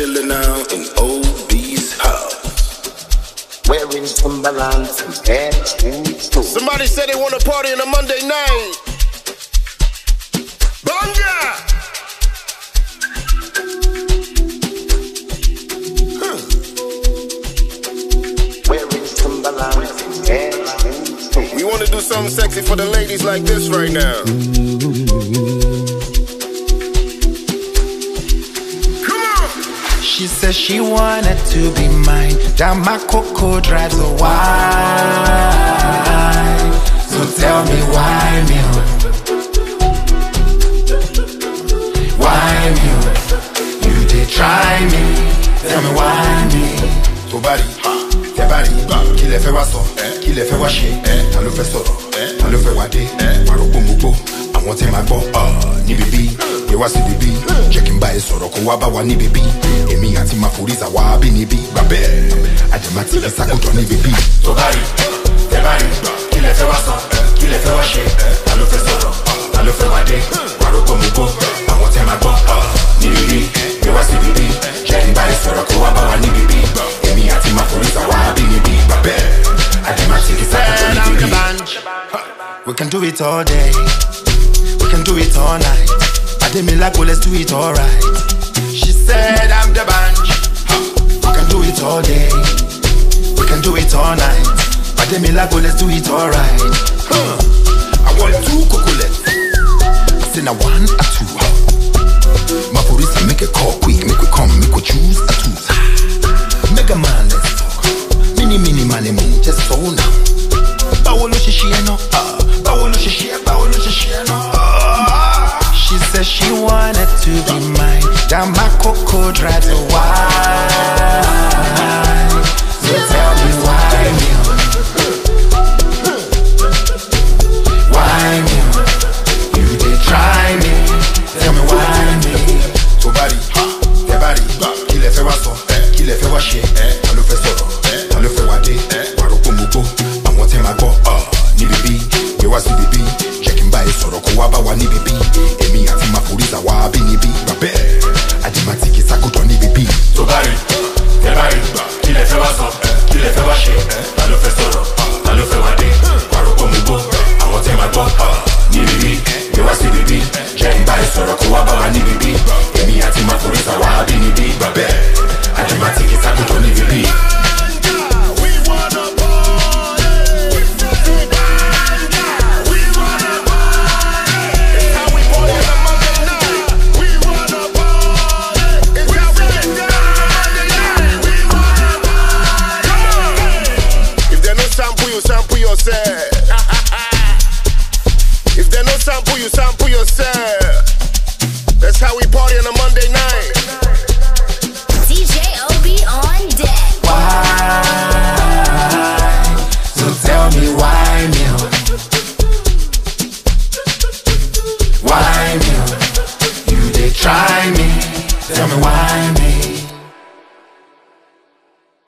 chilling out in OB's house. Wearing Timberlands and pants too. Somebody said they want to party on a Monday night. Bunga! Wearing Timberlands and pants too. We want to do something sexy for the ladies like this right now. She said she wanted to be mine. That my cocoa drives her wild. So tell me why me? Why me? You did try me. Tell me why me? Ton body, tes body, qui les fait wasson, qui les fait washer, t'as le fait soro, t'as le fait wade, maropo mubo, I want him my bo, ni baby, ye wasi baby, checking by soro ko waba wa ni baby, emi ati mafuriza wa bi ni bi, babe, ademati ki sakoto ni baby. Ton body, tes body, qui les fait wasson, qui les fait washer, t'as le fait soro, t'as le fait wade, maropo mubo, I want him my bo, ni baby, ye wasi baby, checking by soro ko waba wa ni baby. We can do it all day, we can do it all night. I did me like, well, let's do it all right. She said I'm the bunch. We can do it all day, we can do it all night. I did me like, well, let's do it all right. I want 2 cocolettes. I say now 1 or 2. My police make a call quick, make we come, make we choose a 2. Mega man, let's talk. Mini money, just so now. Bawolo shishi no, bawolo shishi no. She said she wanted to be mine. That my cocoa drives her wild. So tell me why me? Why me? You did try me. Tell me why me? Ton body, tes body, qui les fait wasson, qui les fait washer, t'as le fait soro, t'as le fait wade, maropo mubo, I want him my bo, ni baby, ye wasi baby, checking by soro ko waba wa ni baby, emi ati mafuriza wa bi ni bi, babe, ademati ki sakoto ni baby. Ton body, tes body, qui les fait wasson, qui les fait washer, t'as le fait soro, t'as le fait wade, maropo mubo, I want him my bo, ni baby, ye wasi baby, checking by soro ko waba wa ni baby, emi ati mafuriza wa bi ni bi, babe, ademati ki sakoto ni baby. Sample yourself. If they no sample, you sample yourself. That's how we party on a Monday night. DJ OB on deck. Why? So tell me why me? Why me? You did try me. Tell me why.